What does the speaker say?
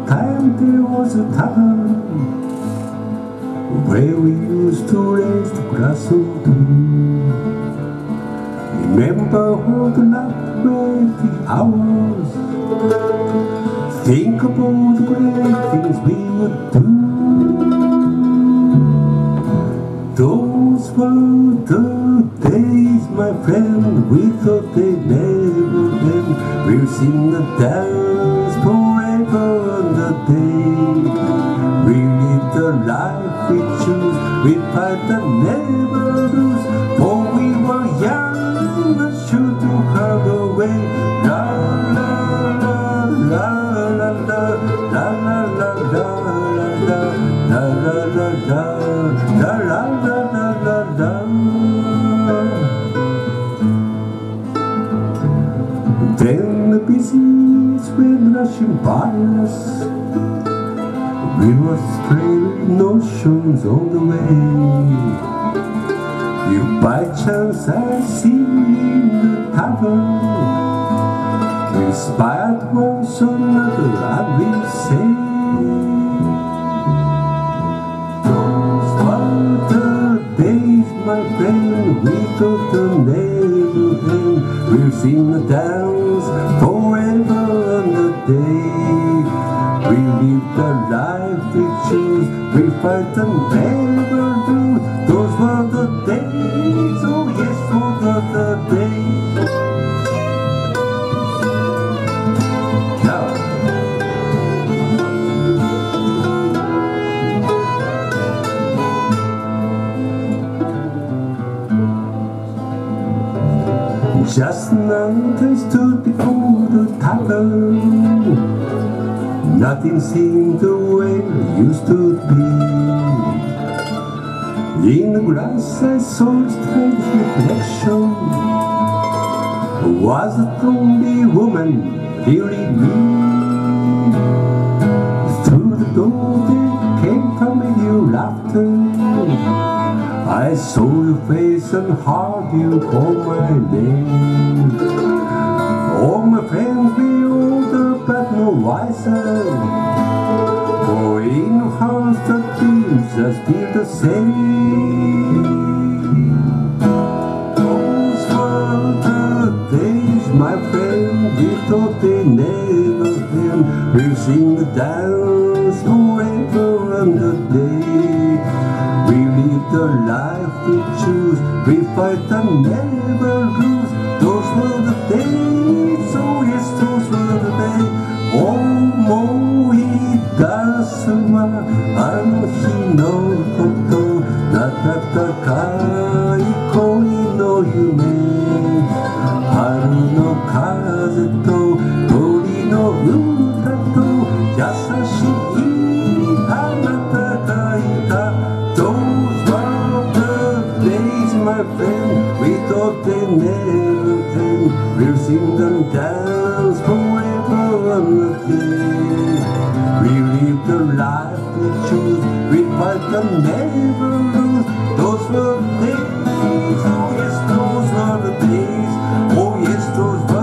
time there was a tavern where we used to raise the glass of doom. Remember all the laughter hours. Think about the great things we would do. Those were the days, my friend, we thought they'd never end. We'll sing the dance forever on the day. We live the life we choose, we fight and never lose. For we were young and sure to have a way. La la la la la la la la la la la la la la la la la la la. Then the business went rushing by us. We were straight notions on the way. If by chance I see you in the tavern, we inspired one another, I will say. Those were the days, my friend, we thought they'd never end. We'll sing the dance forever on the day. We live the life we choose, we fight and never lose. Those were the days, oh yes, those were the days. Now, just now they stood before the tavern. Nothing seemed the way it used to be. In the grass I saw a strange reflection. Was it only woman, really me? Through the door there came familiar laughter. I saw your face and heard you call my name. All my friends were older but no wiser. For in your hearts the dreams are still the same. Those were the days, my friend, we thought they never end. We'll sing the dance forever on the day. We live the life we choose, we fight and never lose. Those were the days, oh yes, those were the days. Oh,もういたすまあの日のこと暖かい恋の夢春の風と鳥の歌と優しいあなたがいた Those were the days, my friend, we thought they never end. We'll sing and dance forever on the day. We live the life we choose, we fight and never lose. Those were the days, oh yes, those were the days, oh yes, those were